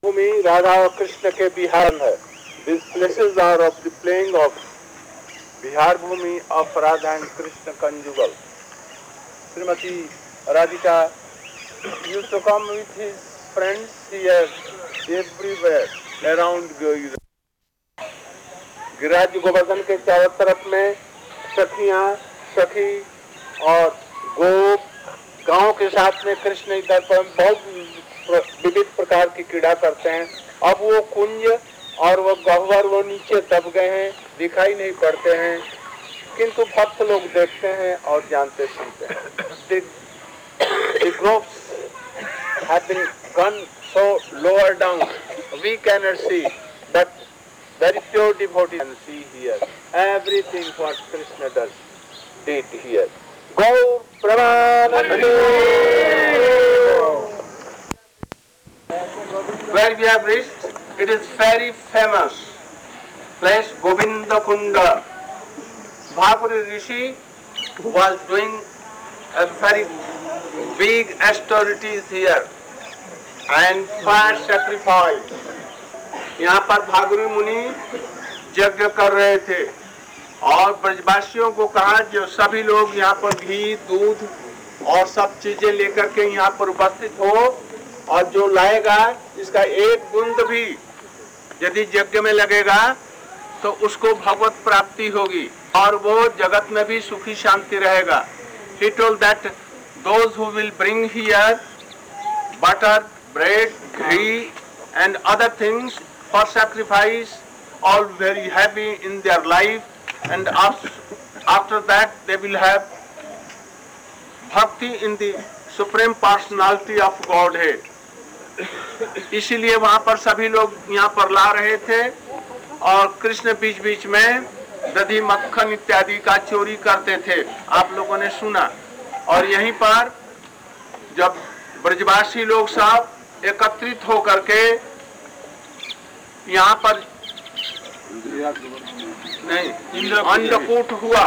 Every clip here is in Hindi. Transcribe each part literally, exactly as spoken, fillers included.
भूमि राधा और कृष्ण के बिहार है. These places are of the playing of Bihar Bhumi of Radha and Krishna conjugal. Srimati Radhika used to come with his friends here everywhere around Giriraj. Giriraj Govardhan के चारों तरफ में सखियां, सखी और गोप गांव के साथ में कृष्ण इधर पर बहुत विविध प्रकार की क्रीड़ा करते हैं. अब वो कुंज और वो गह्वर वो नीचे दब गए हैं, दिखाई नहीं पड़ते हैं, किंतु भक्त लोग देखते हैं और जानते सुनते हैं. The groves have been gone so lower down, we cannot see, but very pure devotee can see here everything what Krishna does did here. Gaur Pramanande. Where we have reached, it is very famous place, Govinda Kunda. Bhagavad Rishi was doing a very big austerities here and fire sacrifice. यहाँ पर भागुरी मुनि यज्ञ कर रहे थे और ब्रजवासियों को कहा जो सभी लोग यहाँ पर घी, दूध और सब चीजें लेकर के यहाँ पर उपस्थित हो, और जो लाएगा इसका एक बूंद भी यदि यज्ञ में लगेगा तो उसको भगवत प्राप्ति होगी और वो जगत में भी सुखी शांति रहेगा. He told that those who will bring here butter, bread, ghee and other things for sacrifice, all very happy in their life, and after that they will have bhakti in the supreme personality of Godhead. इसीलिए वहाँ पर सभी लोग यहाँ पर ला रहे थे और कृष्ण बीच बीच में दही मक्खन इत्यादि का चोरी करते थे, आप लोगों ने सुना. और यहीं पर जब ब्रजवासी लोग सब एकत्रित होकर के यहाँ पर नहीं अन्नकूट हुआ,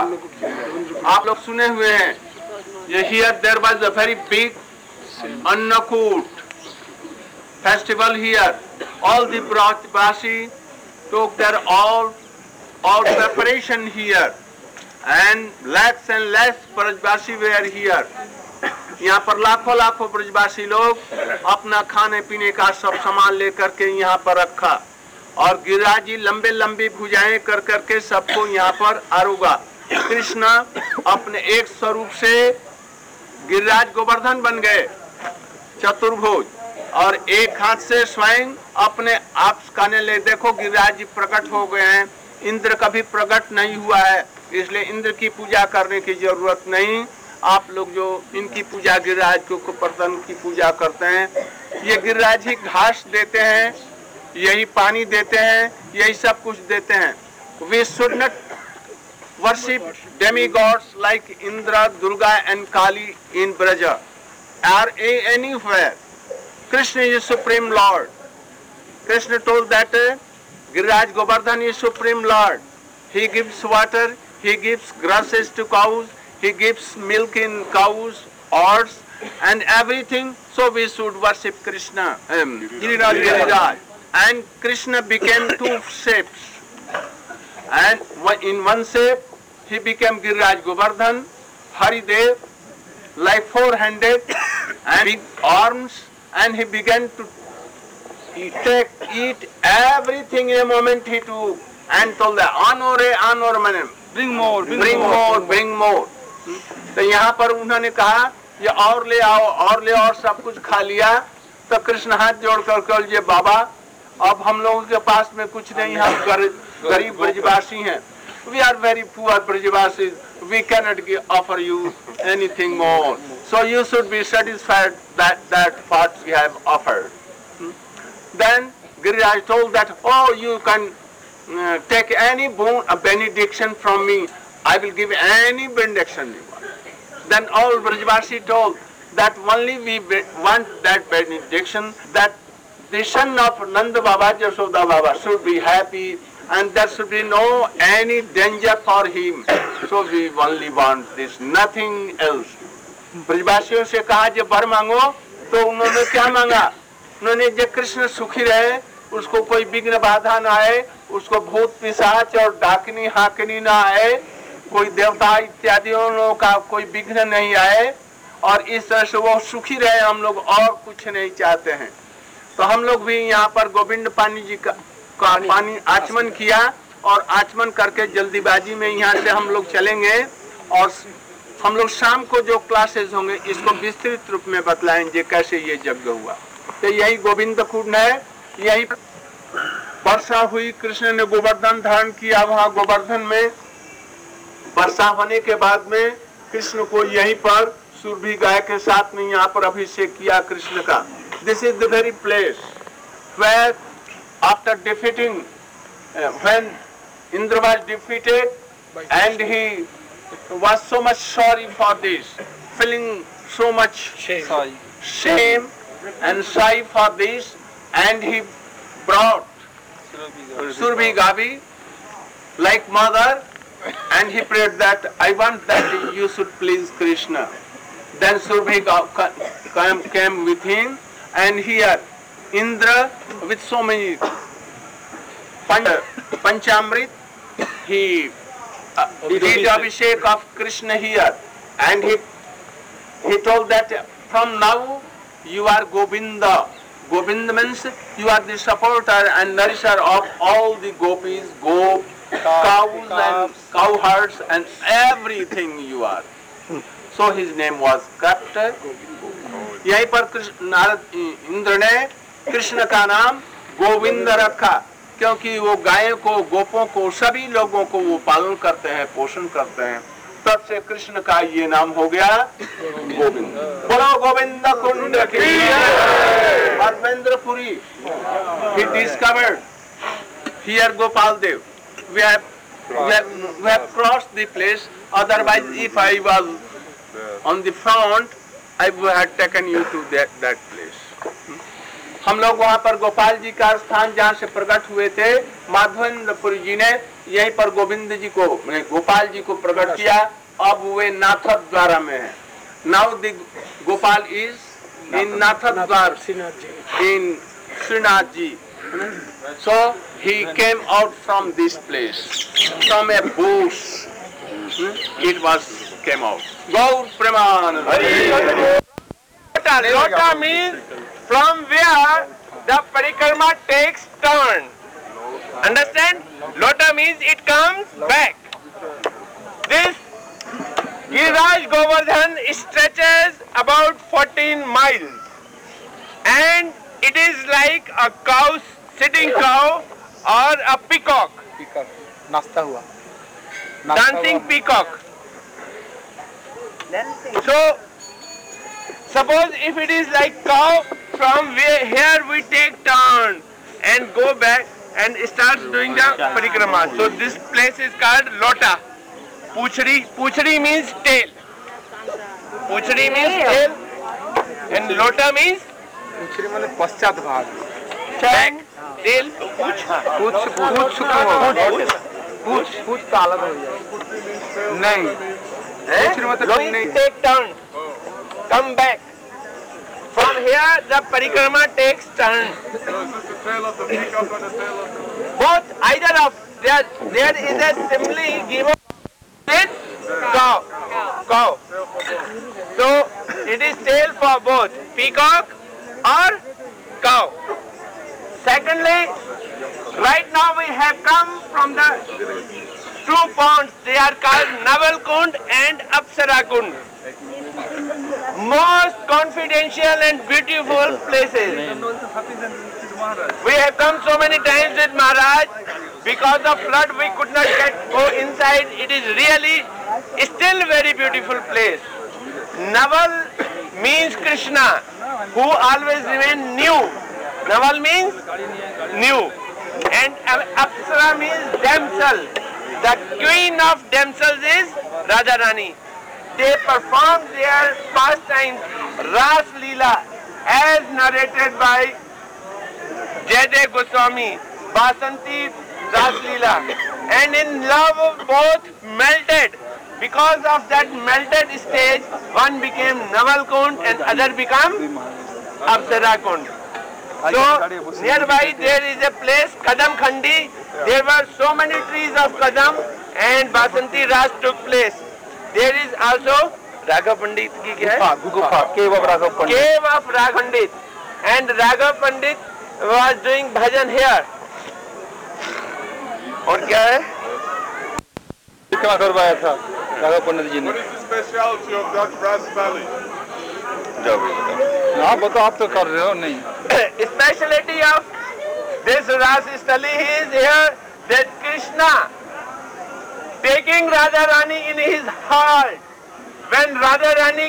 आप लोग सुने हुए हैं. ये here there was a very big Annakut festival here. All the Brajvasi took their all all preparation here, and lakhs and lakhs Brajvasi were here. यहाँ पर लाखों लाखों ब्रजवासी लोग अपना खाने पीने का सब सामान लेकर के यहाँ पर रखा और गिरिराज जी लंबे लंबी भुजाएं कर करके सबको यहाँ पर आरूगा. कृष्ण अपने एक स्वरूप से गिरिराज गोवर्धन बन गए चतुर्भुज और एक हाथ से स्वयं अपने आप कहने ले देखो गिरिराज जी प्रकट हो गए हैं. इंद्र कभी प्रकट नहीं हुआ है, इसलिए इंद्र की पूजा करने की जरूरत नहीं. आप लोग जो इनकी पूजा गिरिराज को गोवर्धन की पूजा करते हैं, ये गिरिराज ही घास देते हैं, यही पानी देते हैं, यही सब कुछ देते हैं. We should not worship demi gods like Indra, Durga and Kali in Braj or anywhere. Krishna is Supreme Lord. Krishna told that uh, Giriraj Govardhan is Supreme Lord. He gives water, he gives grasses to cows, he gives milk in cows, oats and everything. So we should worship Krishna. Um, Giriraj, Giriraj. And Krishna became two shapes. And in one shape he became Giriraj Govardhan, Haridev, like four-handed and big arms, and he began to eat, take, eat everything in a moment he took and told the honor, honor, man, bring more, bring, bring more, more, bring more. तो यहाँ पर उन्होंने कहा ये और ले आओ और ले और सब कुछ खा लिया. तो कृष्ण हाथ जोड़ कर कल ये बाबा अब हम लोगों के पास में कुछ नहीं, हम गरीब ब्रजवासी हैं. We are very poor Brajavasis. We cannot give, offer you anything more. So you should be satisfied that that what we have offered. Hmm? Then Giriraj told that, oh, you can uh, take any boon, a benediction from me. I will give any benediction you want. Then all Brajavasi told that only we want that benediction, that the son of Nanda Baba, Jasoda Baba should be happy, and there should be no any danger for him. So we only want this, nothing else. ब्रजवासियों से कहा जब वर मांगो तो उन्होंने क्या मांगा? उन्होंने जो कृष्ण सुखी रहे, उसको कोई विघ्न बाधा ना आए, उसको भूत पिशाच और डाकनी हाकनी ना आए, कोई देवता इत्यादियों का कोई विघ्न नहीं आए, और इस तरह से वो सुखी रहे। हम लोग और कुछ नहीं चाहते हैं। तो हम लोग भी यहाँ पर गोविंद पानी जी का, का पानी आचमन किया, और आचमन करके जल्दीबाजी में यहाँ से हम लोग चलेंगे, और हम लोग शाम को जो क्लासेस होंगे इसको विस्तृत रूप में बतलाएंगे कैसे ये यज्ञ हुआ। तो यही गोविंद कुंड है, यही वर्षा हुई, कृष्ण ने गोवर्धन धारण किया। वहां गोवर्धन में वर्षा होने के बाद में कृष्ण को यहीं पर सुरभि गाय के साथ में यहाँ पर अभिषेक किया कृष्ण का। This is the very place where after defeating when Indra was defeated and he was so much sorry for this, feeling so much shame, shame and sorry for this, and he brought Surabhi Gavi like mother, and he prayed that I want that you should please Krishna. Then Surabhi came, came with him, and here Indra with so many Panchamrit, he Uh, he did Abhishek of Krishna here, and he he told that from now you are Govinda. Govinda means you are the supporter and nourisher of all the gopis, gop, cows and cow herds and everything you are. So his name was kept. यहीं पर कृष्ण नारद इंद्र ने कृष्ण का नाम गोविंद रखा, क्योंकि वो गायों को, गोपों को, सभी लोगों को वो पालन करते हैं, पोषण करते हैं। तब से कृष्ण का ये नाम हो गया गोविंद। बोलो गोविंद कुंड की। Madhvendrapuri, he discovered here Gopal Dev. We have, we have we have crossed the place. Otherwise, if I was on the front, I would have taken you to that that place. हम लोग वहाँ पर गोपाल जी का स्थान जहाँ से प्रकट हुए थे, माधवेंद्रपुरी जी ने यहीं पर गोविंद जी को, गोपाल जी को प्रकट किया। अब वे नाथद द्वारा में है। Now the Gopal is in Nathdwara in Shrinath ji. So he came out from this place, from a bush. It was came out. Gaur Premanand. Lota means from where the parikrama takes turn. Understand? Lota means it comes back. This Giriraj Govardhan stretches about fourteen miles, and it is like a cow, sitting cow, or a peacock. Peacock, नाचता हुआ, dancing peacock. So, suppose if it is like cow, from where here we take turn and go back and start doing the parikrama. So this place is called Lota. Puchri, Puchri means tail. Puchri means tail, and Lota means पूछरी माने पश्चात भाग, back, tail, पूछ पूछ पूछ पूछ पूछ पूछ तो अलग हो जाए, नहीं, पूछरी मतलब नहीं, take turn, come back. From here the parikrama takes turn. Both, either of, there, there is a simile given with cow, cow. So it is tail for both peacock or cow. Secondly, right now we have come from the two ponds. They are called Naval Kund and Apsara Kund. Most confidential and beautiful places. We have come so many times with Maharaj. Because of flood we could not get go inside. It is really still very beautiful place. Naval means Krishna, who always remain new. Naval means new. And Apsara means damsel. The queen of damsels is Radharani. They performed their pastimes, Ras Leela, as narrated by Jaydev Goswami, Basanti Ras Leela. And in love both melted. Because of that melted stage, one became Naval Kund and other became Apsara Kund. So nearby there is a place Kadam Khandi. There were so many trees of Kadam and Basanti Ras took place. There is also Raghav Pandit ki kya hai? गुफा, cave of Raghav Pandit. Cave of Raghav Pandit. And Raghav Pandit was doing bhajan here. और क्या है? कितना करवाया था राघव पंडित जी ने? What is the specialty of that Ras Valley? हाँ बताओ, आप तो कर रहे हो नहीं? Speciality of this Ras Stali is here that Krishna taking Radha Rani in his heart. When Radha Rani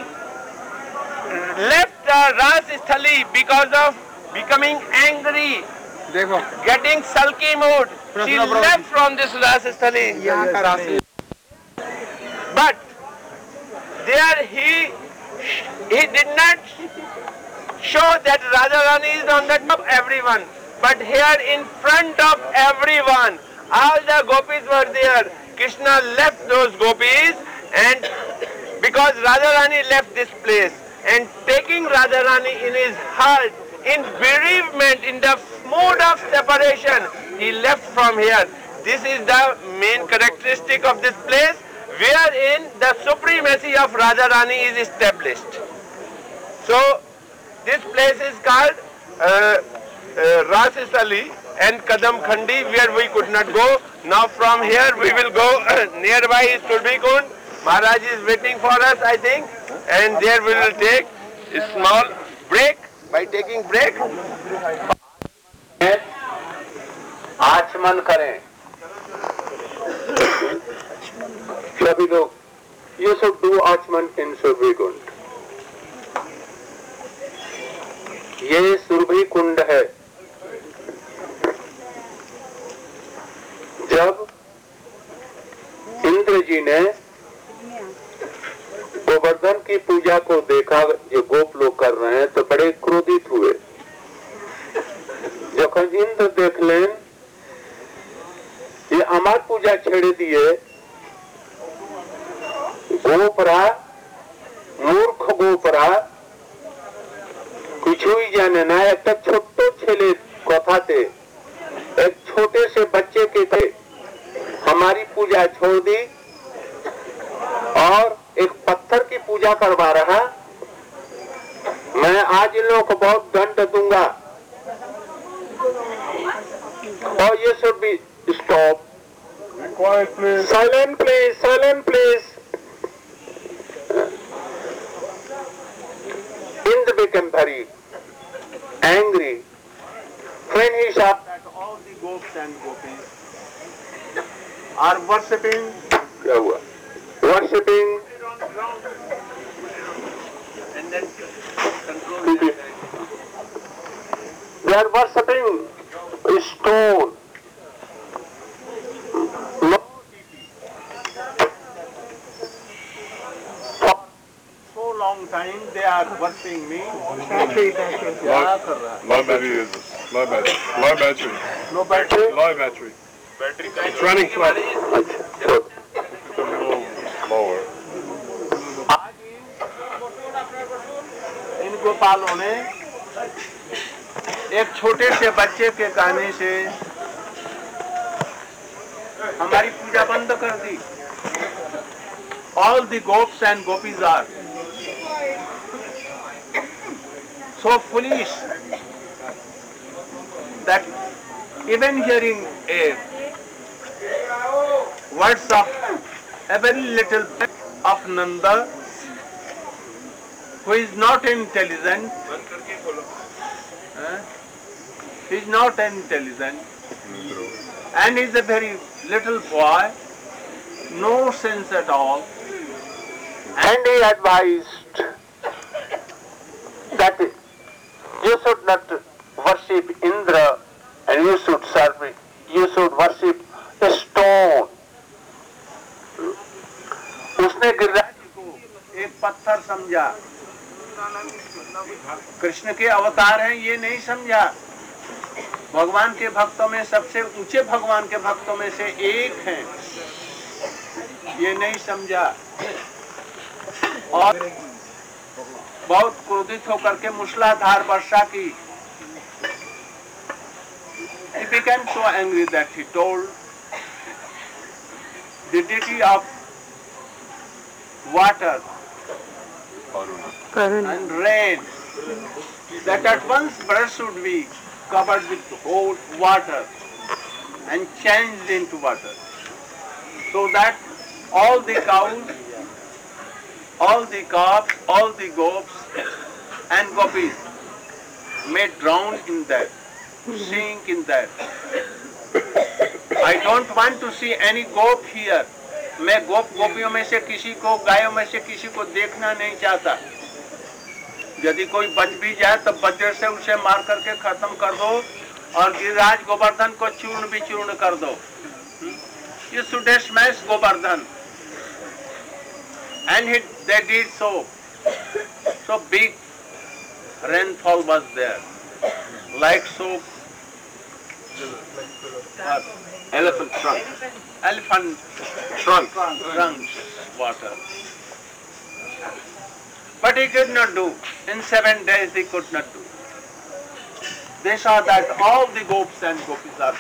left the Ras Stali because of becoming angry, देखो getting sulky mood, she left from this Ras Stali. यहाँ का राशि But there he he did not show that Radha Rani is on the top of everyone. But here in front of everyone, all the gopis were there. Krishna left those gopis, and because Radha Rani left this place and taking Radha Rani in his heart, in bereavement, in the mood of separation, he left from here. This is the main characteristic of this place, wherein the supremacy of Radha Rani is established. So this place is called uh, uh, Ras Stali and Kadam Khandi, where we could not go. Now from here we will go nearby is Turbikund. Maharaj is waiting for us, I think, and there we will take a small break. By taking break, आचमन करें सभी लोग. You should do आचमन in सुरभि ये सुरभि कुंड है. जब इंद्र जी ने गोवर्धन की पूजा को देखा जो गोप लोग कर रहे हैं तो बड़े क्रोधित हुए. जब इंद्र देख लें ये हमार पूजा छेड़े दिए, गोपरा मूर्ख गोपरा কিছুই জানে না. একটা ছোট্ট ছেলে কথাতে एक छोटे से बच्चे के थे हमारी पूजा छोड़ दी और एक पत्थर की पूजा करवा रहा. मैं आज इन लोगों को बहुत दंड दूंगा. और ये सब भी stop. Quiet, please. Silent please, silent please. Indra became very angry when he saw that all the gops and gopis are worshipping. क्या हुआ? Worshipping. And then they are worshipping stone. No. So long time they are worshipping me. Low battery is this. Low battery. Low battery. No battery. Low battery. It's running flat. Good. It's a little lower. इन गोपालों ने एक छोटे से बच्चे के कहने से हमारी पूजा बंद कर दी. All the gops and gopis are so foolish that even hearing a words of a very little bit of Nanda, who is not intelligent, uh, he is not intelligent, and is a very little boy, no sense at all, and he advised that you should not worship Indra and you should serve it. You should worship a stone. उसने गिरिराज जी को एक पत्थर समझा. कृष्ण के अवतार हैं ये नहीं समझा. भगवान के भक्तों में सबसे ऊंचे भगवान के भक्तों में से एक हैं ये नहीं समझा और बहुत क्रोधित होकर के मूसलाधार वर्षा की. became so angry that he told the deity of water and rain that at once brush should be covered with whole water and changed into water, so that all the cows, all the calves, all the goats and gopis may drown in that, sink in that. I don't want to see any goat here. मैं गोप गोपियों में से किसी को, गायों में से किसी को देखना नहीं चाहता। यदि कोई बच भी जाए तो वज्र से उसे मार करके खत्म कर दो और गिरिराज गोवर्धन को चूर्ण भी चूर्ण कर दो। You should smash Govardhan. And he, they did so. So big rainfall was there, like so. Uh, Elephant trunk. Elephant Trunk. trunks water. But he could not do. In seven days he could not do. They saw that all the gops and gopis are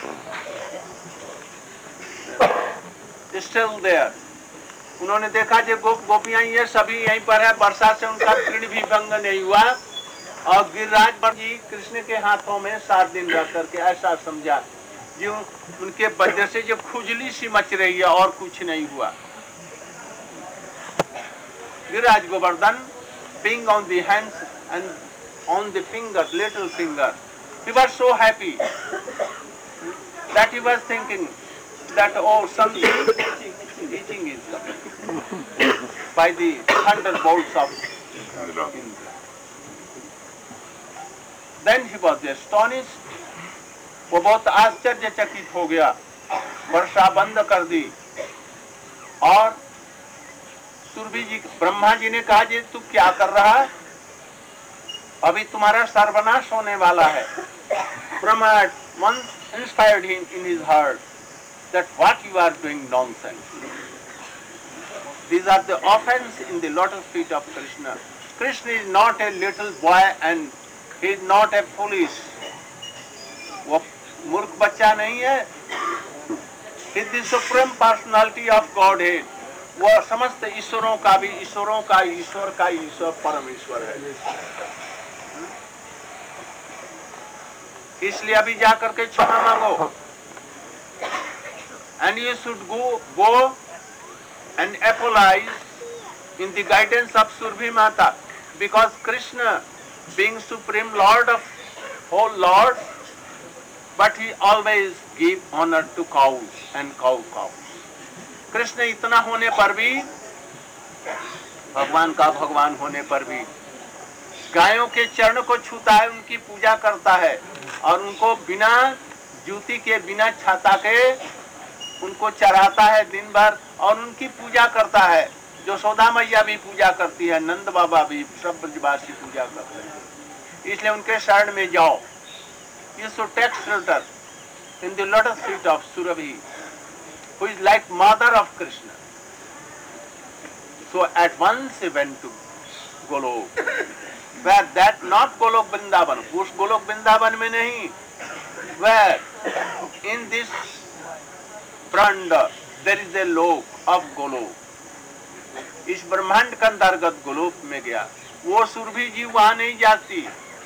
still there. उन्होंने देखा जो गोप गोपियां ये सभी यहीं पर है, वर्षा से उनका तृण भी भंग नहीं हुआ और गिरिराज बर जी कृष्ण के हाथों में सात दिन रह करके ऐसा समझा जो उनके वजह से जो खुजली सी मच रही है और कुछ नहीं हुआ। Giriraj Govardhan being on the hands and on the finger, little finger, he was so happy that he was thinking that oh, something teaching is coming by the thunderbolts of Indra. Then he was astonished. वो बहुत आश्चर्यचकित हो गया, वर्षा बंद कर दी और सुरभि जी ब्रह्मा जी ने कहा जी तू क्या कर रहा है, अभी तुम्हारा सर्वनाश होने वाला है। Brahma once inspired him in his heart that what you are doing nonsense. These are the offense in the lotus feet of Krishna. Krishna is not a little boy and he is not a foolish. वो मूर्ख बच्चा नहीं है। He is the supreme personality of Godhead. वो समस्त ईश्वरों का भी ईश्वरों का ईश्वर का ईश्वर परमेश्वर है। इसलिए अभी जाकर के क्षमा मांगो। And you should go go and apologize in the guidance of Surabhi Mata, because Krishna, being supreme Lord of whole Lord, but he always give honor to cows and cow cows. Krishna इतना होने पर भी, भगवान का भगवान होने पर भी गायों के चरण को छूता है, उनकी पूजा करता है और उनको बिना जूती के बिना छाता के उनको चराता है दिन भर और उनकी पूजा करता है। यशोदा मैया भी पूजा करती है, नंद बाबा भी, सब ब्रजवासी पूजा करते हैं। इसलिए उनके शरण में जाओ। You should take shelter in the lotus feet of Surabhi, who is like mother of Krishna. So at once he went to Golok, where that not Golok Vrindavan, उस गोलोक वृंदावन में नहीं, where in this brahmanda there is a lok of Golok. इस ब्रह्मांड के अंतर्गत गोलोक में गया। वो सुरभि जी वहां नहीं जाती।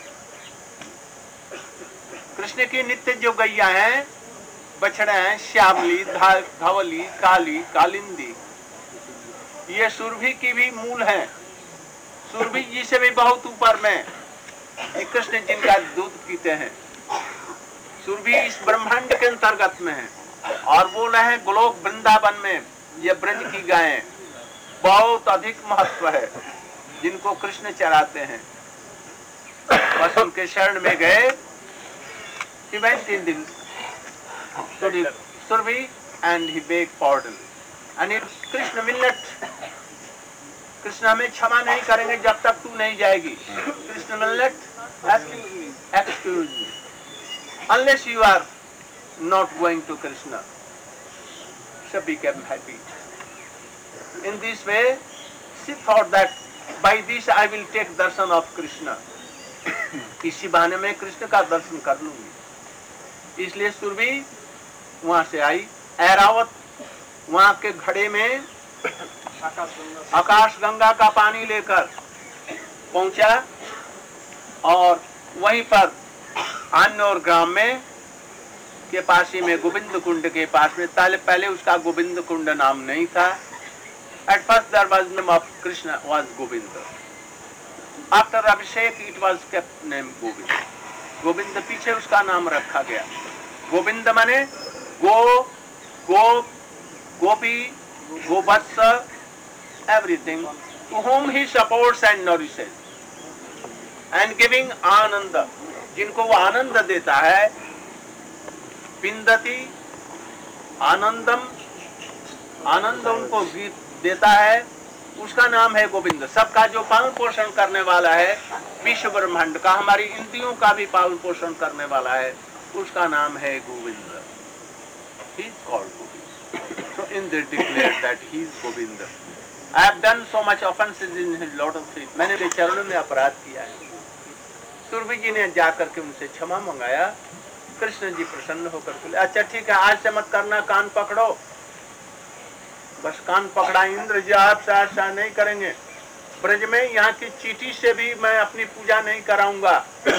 कृष्ण की नित्य जो गैया हैं, बछड़े हैं, श्यामली, धवली, काली, कालिंदी, ये सुरभि की भी मूल है। सुरभि जी से भी बहुत ऊपर में कृष्ण जिनका दूध पीते हैं। सुरभि इस ब्रह्मांड के अंतर्गत में है और बोल रहे हैं गोलोक वृंदावन में ये ब्रज की गायें बहुत अधिक महत्व है, जिनको कृष्ण चराते हैं। बस उनके शरण में गए। He went in the to the Surabhi and he begged pardon. And if Krishna will not, Krishna हमें क्षमा नहीं करेंगे जब तक तू नहीं जाएगी। Krishna will not excuse me, excuse me, unless you are not going to Krishna. She became happy. In this way, she thought that by this I will take darshan of Krishna. इसी बहाने में कृष्ण का दर्शन कर लूंगी। इसलिए सुरभि वहां से आई। ऐरावत वहां के घड़े में आकाश गंगा का पानी लेकर पहुंचा और वहीं पर अन्नौर ग्राम में के पास ही में गोविंद कुंड के पास में, पहले पहले उसका गोविंद कुंड नाम नहीं था। At first there was name of Krishna was Govind. After abhishek it was kept name Govind. Govind पीछे उसका नाम रखा गया। गोविंद माने गो, गो, गोपी, गोवत्स, everything to whom he supports and nourishes and giving आनंद, जिनको वो आनंद देता है। पिंदती आनंदम, आनंद उनको देता है, उसका नाम है गोविंद। सबका जो पालन पोषण करने वाला है, विश्व ब्रह्मांड का, हमारी इंद्रियों का भी पालन पोषण करने वाला है, उसका नाम है Govind. He is called Govind. So in they declared that he is Govind. I have done so much offenses in his lotus feet. मैंने उनके चरणों में अपराध किया है। सुरभि जी ने जाकर के उनसे क्षमा मंगाया। कृष्ण जी प्रसन्न होकर बोले, अच्छा ठीक है, आज से मत करना, कान पकड़ो। बस कान पकड़ा। इंद्र जी आपसे ऐसा नहीं करेंगे। ब्रज में यहाँ की चींटी से भी मैं अपनी पूजा नहीं कराऊंगा।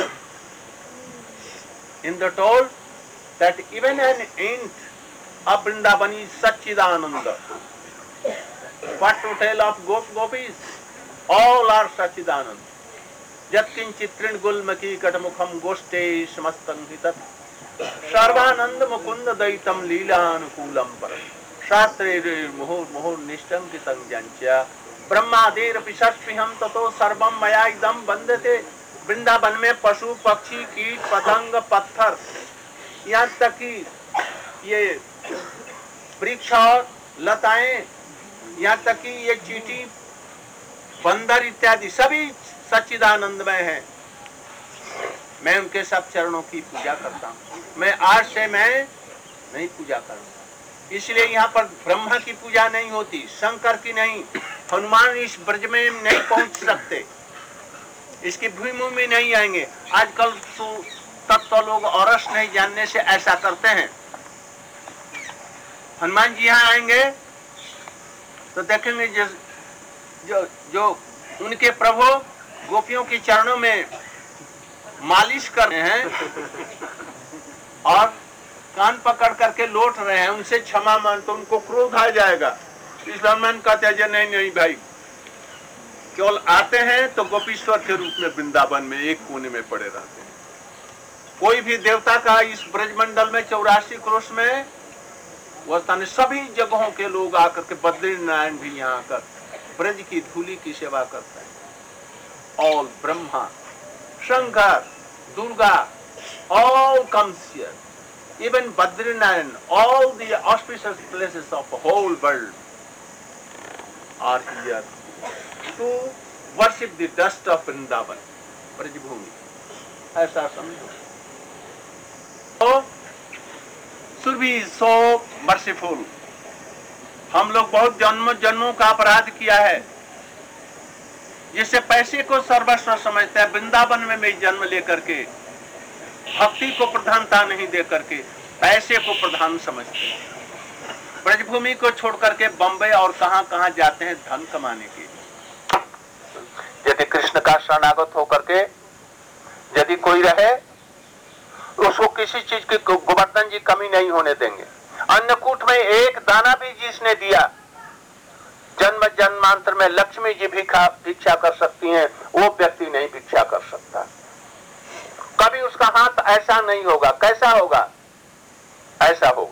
Indra told that even an ant of Vrindavan is Satchidananda. What to tell of Gop Gopis? All are Satchidananda. Yatkinchit Trindgulmaki Katamukham Goste Samastam Hitat Sarvanand Mukunda Daitam Leelanukulam Param Shastre Muhur Muhur Nishtam Kitam Jancha Brahmadir Pishaspiham Tato Sarvam Mayaidam Bandate। Vrindavan में पशु पक्षी कीट पतंग पत्थर, यहाँ तक कि ये वृक्ष और लताएं, यहाँ तक कि ये चींटी बंदर इत्यादि सभी सच्चिदानंदमय हैं। मैं उनके सब चरणों की पूजा करता हूँ। मैं आज से मैं नहीं पूजा करूँगा। इसलिए यहाँ पर ब्रह्मा की पूजा नहीं होती, शंकर की नहीं। हनुमान इस ब्रज में नहीं पहुँच सकते, इसकी भूमि में नहीं आएंगे। आजकल तो तत्व लोग और नहीं जानने से ऐसा करते हैं। हनुमान जी यहाँ आएंगे तो देखेंगे जो जो, जो उनके प्रभु गोपियों के चरणों में मालिश कर रहे हैं और कान पकड़ करके लौट रहे हैं, उनसे क्षमा मान, तो उनको क्रोध आ जाएगा। इसलिए हनुमान कहते हैं नहीं नहीं भाई, केवल आते हैं तो गोपीश्वर के रूप में वृंदावन में एक कोने में पड़े रहते हैं। कोई भी देवता का इस ब्रजमंडल में चौरासी क्रोश में वह सभी जगहों के लोग आकर के, बद्रीनारायण भी यहाँ आकर ब्रज की धूली की सेवा करते हैं। All Brahma, Shankar, Durga, all comes here, even Badrinarayan, all the auspicious places of the whole world are here to worship the dust of Vrindavan, Brajbhumi. ऐसा समझो। तो सुरभि so merciful। हम लोग बहुत जन्म जन्मों का अपराध किया है, जिससे पैसे को सर्वस्व समझते हैं। वृंदावन में मैं जन्म लेकर के भक्ति को प्रधानता नहीं दे करके पैसे को प्रधान समझते हैं। ब्रजभूमि को छोड़ करके बम्बई और कहां कहां जाते हैं धन कमाने के। यदि कृष्ण का शरणागत होकर के यदि कोई रहे, उसको किसी चीज की गोवर्धन जी कमी नहीं होने देंगे। अन्नकूट में एक दाना भी जिसने दिया, जन्म जन्मांतर में लक्ष्मी जी भी भिक्षा कर सकती हैं, वो व्यक्ति नहीं भिक्षा कर सकता। कभी उसका हाथ ऐसा नहीं होगा। कैसा होगा? ऐसा हो।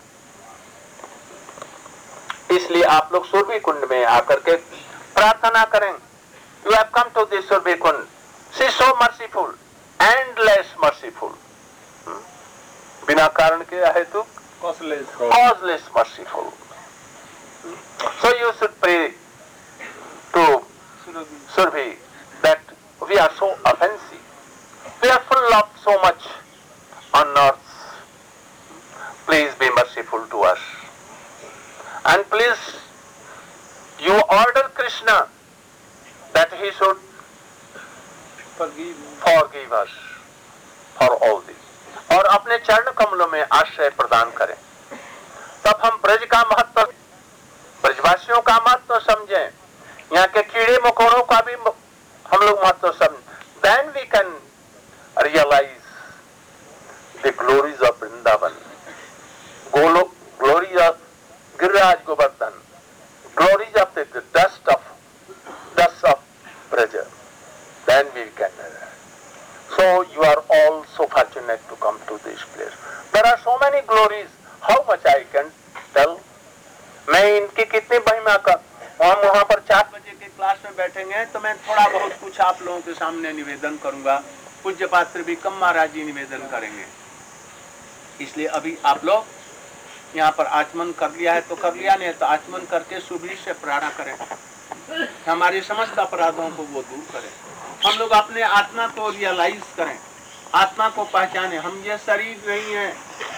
इसलिए आप लोग सुरभि कुंड में आकर के प्रार्थना करें। You have come to this Surbhi Kund. She is so merciful, endless merciful. Hmm? बिना कारण के हेतु causeless, causeless merciful. So you should pray to Surbhi that we are so offensive. We are full of so much on earth. Please be merciful to us. And please, you order Krishna that he should forgive, forgive us for all this. और अपने चरण कमलों में आश्रय प्रदान करें, तब हम ब्रज का महत्व, ब्रजवासियों का महत्व समझें, यहाँ के कीड़े मकोड़ों का भी हम लोग महत्व समझें. Then we can realize the glories of Vrindavan, glories of Giriraj Govardhan, glories of the dust of dust of Braja. Then we can. So you are all so fortunate to come to this place. There are so many glories. How much I can tell? मैं इनकी कितनी महिमा कर, हम वहाँ पर चार बजे के क्लास में बैठेंगे तो मैं थोड़ा बहुत कुछ आप लोगों के सामने निवेदन करूंगा. पूज्य पात्र भी कम महाराज जी निवेदन करेंगे. इसलिए अभी आप लोग यहाँ पर आचमन कर लिया है तो कर लिया, नहीं तो आचमन करके सुबह से प्रार्थना करें, हमारे समस्त अपराधों को वो दूर करें. हम लोग अपने आत्मा को रियलाइज करें, आत्मा को पहचाने. हम ये शरीर नहीं है,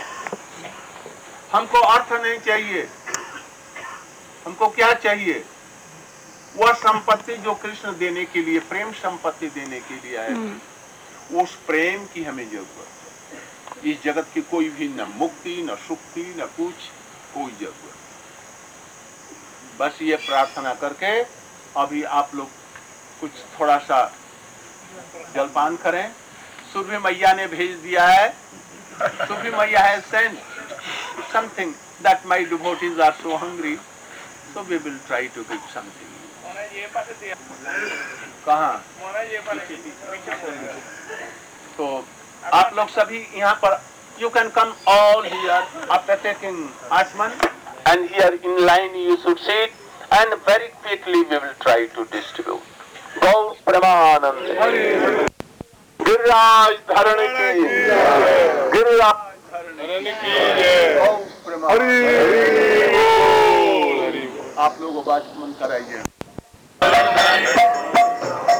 हमको अर्थ नहीं चाहिए. हमको क्या चाहिए? वह संपत्ति जो कृष्ण देने के लिए, प्रेम संपत्ति देने के लिए आए, उस प्रेम की हमें जरूरत. इस जगत की कोई भी न मुक्ति, न सुक्ति, न कुछ कोई जरूरत. बस ये प्रार्थना करके अभी आप लोग कुछ थोड़ा सा जलपान करें. सुरभि मैया ने भेज दिया है. सुरभि मैया है sent something that my devotees are so hungry, so we will try to give something. कहाँ? तो आप लोग सभी यहाँ पर, you can come all here after taking Atman, and here in line you should sit, and very quickly we will try to distribute. Gaur Premanand. Giriraj धरण की, गिरिराज धरण की. आप लोग आचमन कराइए.